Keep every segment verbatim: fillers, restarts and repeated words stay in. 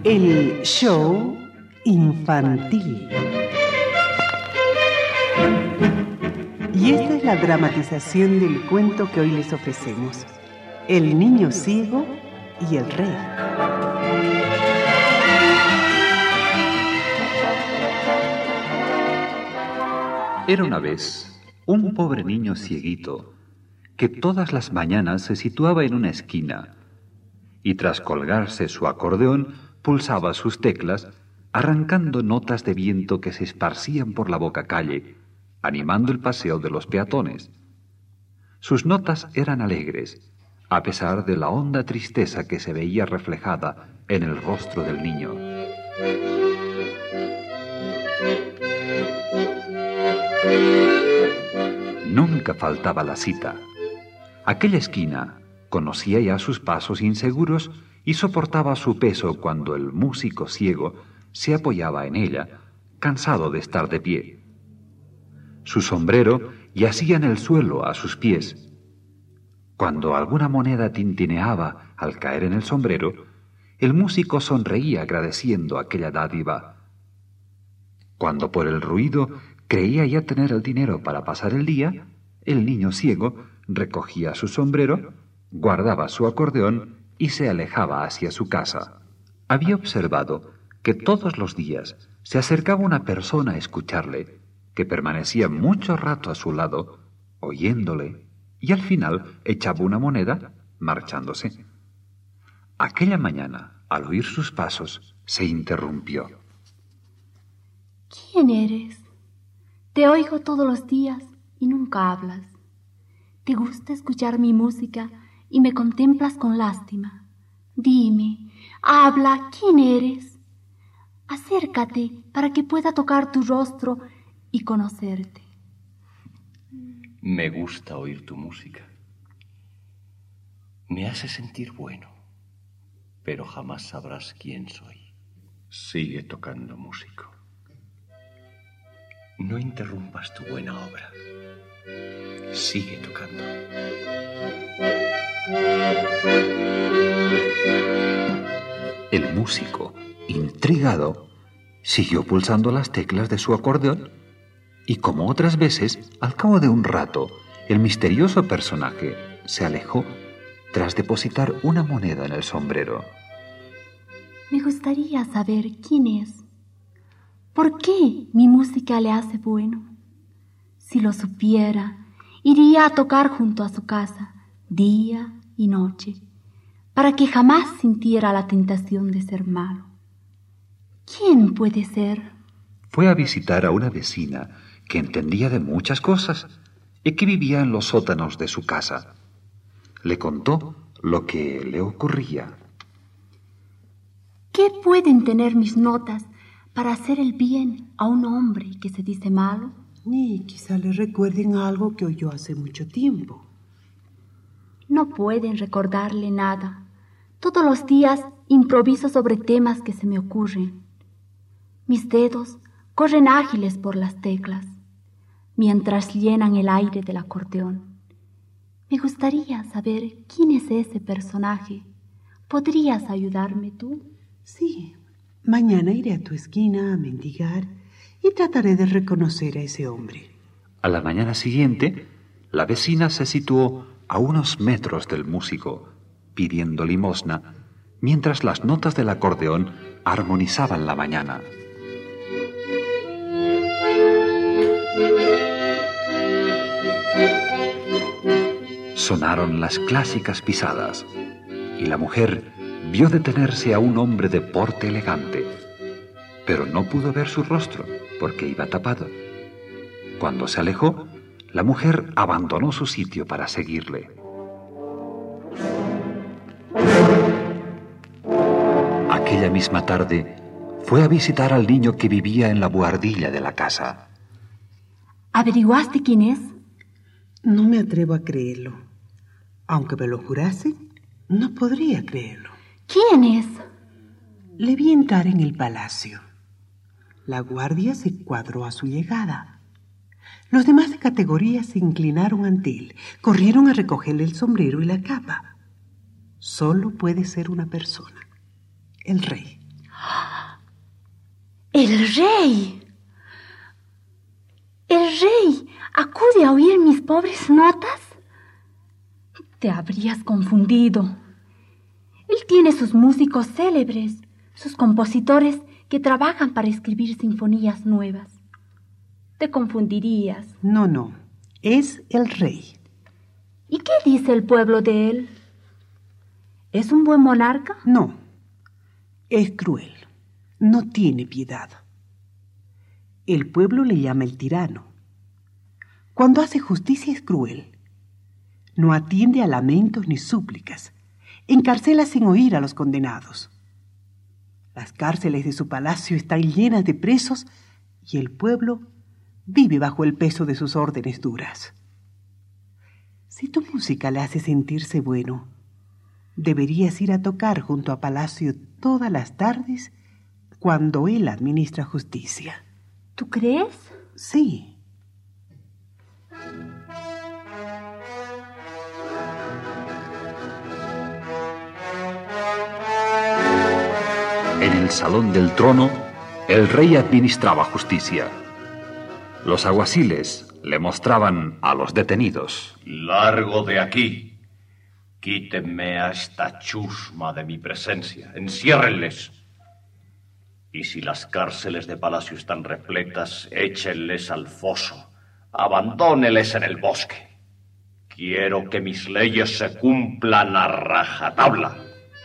El show infantil. Y esta es la dramatización del cuento que hoy les ofrecemos: El niño ciego y el rey. Era una vez un pobre niño cieguito que todas las mañanas se situaba en una esquina y tras colgarse su acordeón pulsaba sus teclas, arrancando notas de viento que se esparcían por la boca calle, animando el paseo de los peatones. Sus notas eran alegres, a pesar de la honda tristeza que se veía reflejada en el rostro del niño. Nunca faltaba la cita. Aquella esquina conocía ya sus pasos inseguros y soportaba su peso cuando el músico ciego se apoyaba en ella, cansado de estar de pie. Su sombrero yacía en el suelo a sus pies. Cuando alguna moneda tintineaba al caer en el sombrero, el músico sonreía agradeciendo aquella dádiva. Cuando por el ruido creía ya tener el dinero para pasar el día, el niño ciego recogía su sombrero, guardaba su acordeón y se alejaba hacia su casa. Había observado que todos los días se acercaba una persona a escucharle, que permanecía mucho rato a su lado, oyéndole, y al final echaba una moneda, marchándose. Aquella mañana, al oír sus pasos, se interrumpió. ¿Quién eres? Te oigo todos los días y nunca hablas. ¿Te gusta escuchar mi música y me contemplas con lástima? Dime, habla, ¿quién eres? Acércate para que pueda tocar tu rostro y conocerte. Me gusta oír tu música. Me hace sentir bueno, pero jamás sabrás quién soy. Sigue tocando, músico. No interrumpas tu buena obra. Sigue tocando. El músico, intrigado, siguió pulsando las teclas de su acordeón y, como otras veces, al cabo de un rato, el misterioso personaje se alejó tras depositar una moneda en el sombrero. Me gustaría saber quién es. ¿Por qué mi música le hace bueno? Si lo supiera, iría a tocar junto a su casa, día y noche, para que jamás sintiera la tentación de ser malo. ¿Quién puede ser? Fue a visitar a una vecina que entendía de muchas cosas y que vivía en los sótanos de su casa. Le contó lo que le ocurría. ¿Qué pueden tener mis notas para hacer el bien a un hombre que se dice malo? Y quizá le recuerden algo que oyó hace mucho tiempo. No pueden recordarle nada. Todos los días improviso sobre temas que se me ocurren. Mis dedos corren ágiles por las teclas, mientras llenan el aire del acordeón. Me gustaría saber quién es ese personaje. ¿Podrías ayudarme tú? Sí, mañana iré a tu esquina a mendigar y trataré de reconocer a ese hombre. A la mañana siguiente, la vecina se situó a unos metros del músico, pidiendo limosna, mientras las notas del acordeón armonizaban la mañana. Sonaron las clásicas pisadas, y la mujer vio detenerse a un hombre de porte elegante, pero no pudo ver su rostro porque iba tapado. Cuando se alejó, la mujer abandonó su sitio para seguirle. Aquella misma tarde fue a visitar al niño que vivía en la buhardilla de la casa. ¿Averiguaste quién es? No me atrevo a creerlo. Aunque me lo jurase, no podría creerlo. ¿Quién es? Le vi entrar en el palacio. La guardia se cuadró a su llegada. Los demás de categoría se inclinaron ante él, corrieron a recogerle el sombrero y la capa. Solo puede ser una persona, el rey. ¡El rey! ¿El rey acude a oír mis pobres notas? Te habrías confundido. Él tiene sus músicos célebres, sus compositores que trabajan para escribir sinfonías nuevas. Te confundirías. No, no. Es el rey. ¿Y qué dice el pueblo de él? ¿Es un buen monarca? No. Es cruel. No tiene piedad. El pueblo le llama el tirano. Cuando hace justicia es cruel. No atiende a lamentos ni súplicas. Encarcela sin oír a los condenados. Las cárceles de su palacio están llenas de presos y el pueblo vive bajo el peso de sus órdenes duras. Si tu música le hace sentirse bueno, deberías ir a tocar junto a palacio todas las tardes cuando él administra justicia. ¿Tú crees? Sí. En el salón del trono, el rey administraba justicia. Los alguaciles le mostraban a los detenidos. Largo de aquí. Quítenme a esta chusma de mi presencia. Enciérrenles. Y si las cárceles de palacio están repletas, échenles al foso. Abandóneles en el bosque. Quiero que mis leyes se cumplan a rajatabla.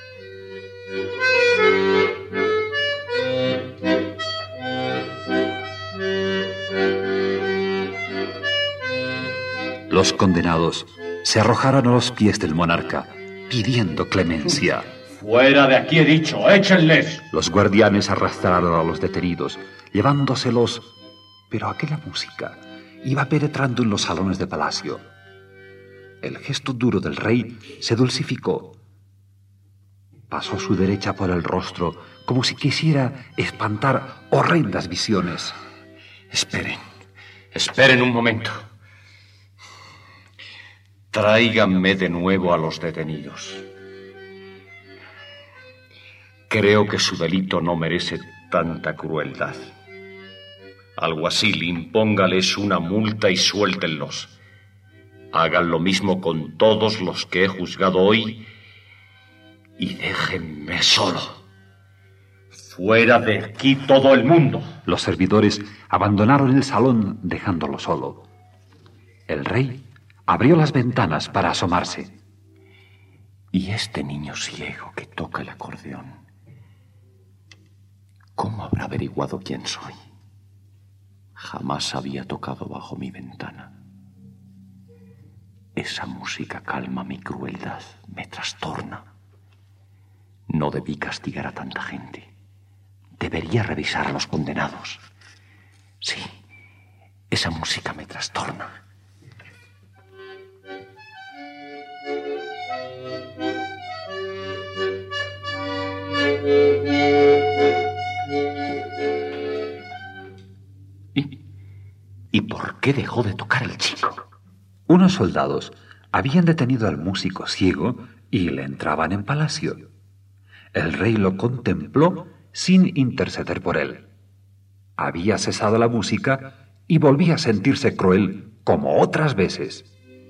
Los condenados se arrojaron a los pies del monarca, pidiendo clemencia. ¡Fuera de aquí, he dicho! ¡Échenles! Los guardianes arrastraron a los detenidos, llevándoselos, pero aquella música iba penetrando en los salones de palacio. El gesto duro del rey se dulcificó. Pasó su derecha por el rostro, como si quisiera espantar horrendas visiones. Esperen, esperen un momento. Tráiganme de nuevo a los detenidos. Creo que su delito no merece tanta crueldad. Alguacil, impóngales una multa y suéltenlos. Hagan lo mismo con todos los que he juzgado hoy y déjenme solo. Fuera de aquí todo el mundo. Los servidores abandonaron el salón dejándolo solo. El rey abrió las ventanas para asomarse. ¿Y este niño ciego que toca el acordeón? ¿Cómo habrá averiguado quién soy? Jamás había tocado bajo mi ventana. Esa música calma mi crueldad, me trastorna. No debí castigar a tanta gente. Debería revisar a los condenados. Sí, esa música me trastorna. ¿Y, ¿Y por qué dejó de tocar el chico? Unos soldados habían detenido al músico ciego y le entraban en palacio. El rey lo contempló sin interceder por él. Había cesado la música y volvía a sentirse cruel como otras veces.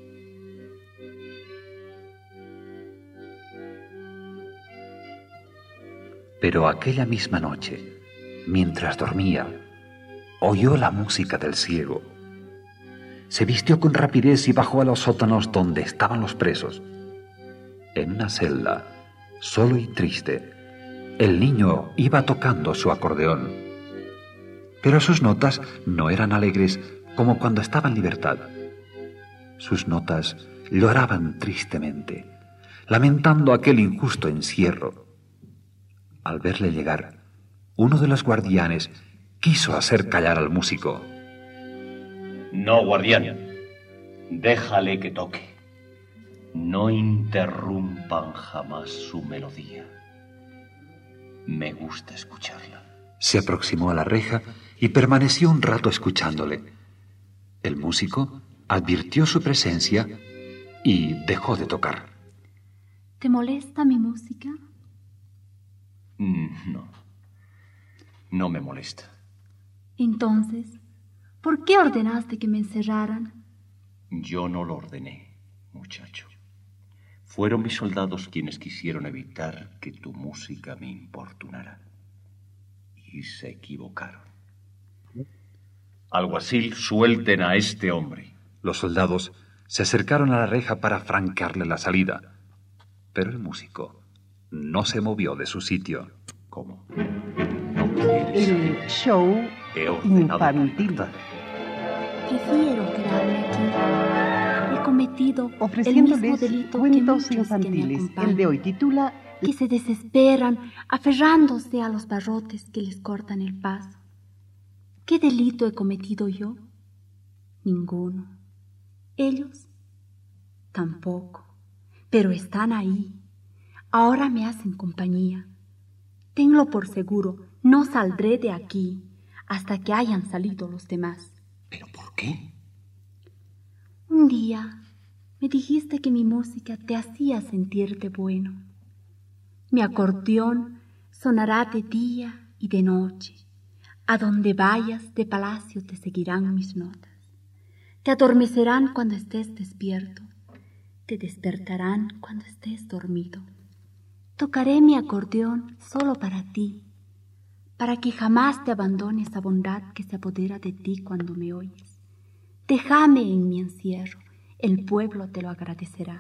Pero aquella misma noche, mientras dormía, oyó la música del ciego. Se vistió con rapidez y bajó a los sótanos donde estaban los presos. En una celda, solo y triste, el niño iba tocando su acordeón. Pero sus notas no eran alegres como cuando estaba en libertad. Sus notas lloraban tristemente, lamentando aquel injusto encierro. Al verle llegar, uno de los guardianes quiso hacer callar al músico. No, guardián. Déjale que toque. No interrumpan jamás su melodía. Me gusta escucharla. Se aproximó a la reja y permaneció un rato escuchándole. El músico advirtió su presencia y dejó de tocar. ¿Te molesta mi música? No. No me molesta. Entonces, ¿por qué ordenaste que me encerraran? Yo no lo ordené, muchacho. Fueron mis soldados quienes quisieron evitar que tu música me importunara. Y se equivocaron. Alguacil, suelten a este hombre. Los soldados se acercaron a la reja para franquearle la salida, pero el músico no se movió de su sitio. ¿Cómo? ¿No quieres? El show He ordenado infantil. libertad. Prefiero quedarme aquí. He cometido el mismo Ofreciéndoles delito que cuentos muchos que me infantiles. acompañan, El de hoy titula que se desesperan aferrándose a los barrotes que les cortan el paso. ¿Qué delito he cometido yo? Ninguno. Ellos tampoco. Pero están ahí. Ahora me hacen compañía. Tenlo por seguro, no saldré de aquí hasta que hayan salido los demás. ¿Pero por qué? Un día me dijiste que mi música te hacía sentirte bueno. Mi acordeón sonará de día y de noche. A donde vayas de palacio te seguirán mis notas. Te adormecerán cuando estés despierto. Te despertarán cuando estés dormido. Tocaré mi acordeón solo para ti, para que jamás te abandone esa bondad que se apodera de ti cuando me oyes. Déjame en mi encierro, el pueblo te lo agradecerá.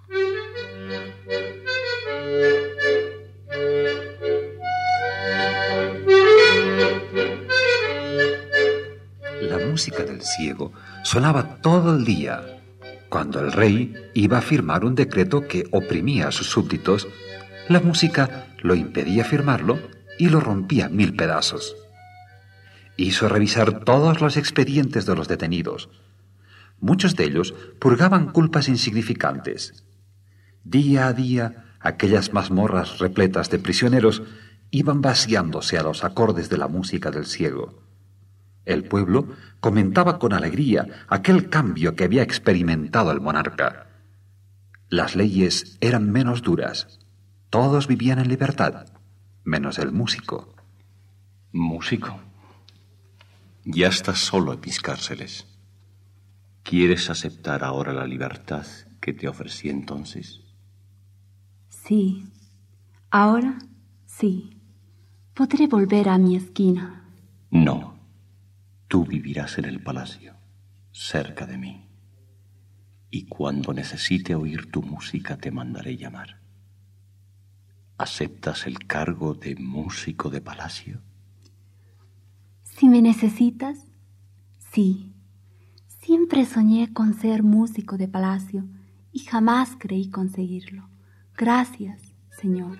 La música del ciego sonaba todo el día. Cuando el rey iba a firmar un decreto que oprimía a sus súbditos, la música lo impedía firmarlo y lo rompía en mil pedazos. Hizo revisar todos los expedientes de los detenidos. Muchos de ellos purgaban culpas insignificantes. Día a día, aquellas mazmorras repletas de prisioneros iban vaciándose a los acordes de la música del ciego. El pueblo comentaba con alegría aquel cambio que había experimentado el monarca. Las leyes eran menos duras. Todos vivían en libertad, menos el músico. Músico, ya estás solo en mis cárceles. ¿Quieres aceptar ahora la libertad que te ofrecí entonces? Sí, ahora sí. Podré volver a mi esquina. No, tú vivirás en el palacio, cerca de mí. Y cuando necesite oír tu música te mandaré llamar. ¿Aceptas el cargo de músico de palacio? Si me necesitas, sí. Siempre soñé con ser músico de palacio y jamás creí conseguirlo. Gracias, Señor.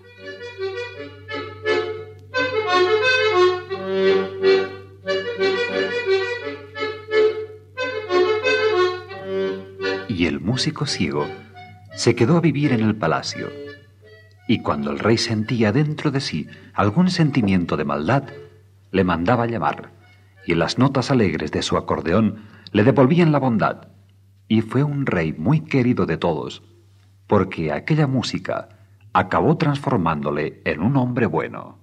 Y el músico ciego se quedó a vivir en el palacio. Y cuando el rey sentía dentro de sí algún sentimiento de maldad, le mandaba llamar, y las notas alegres de su acordeón le devolvían la bondad. Y fue un rey muy querido de todos, porque aquella música acabó transformándole en un hombre bueno.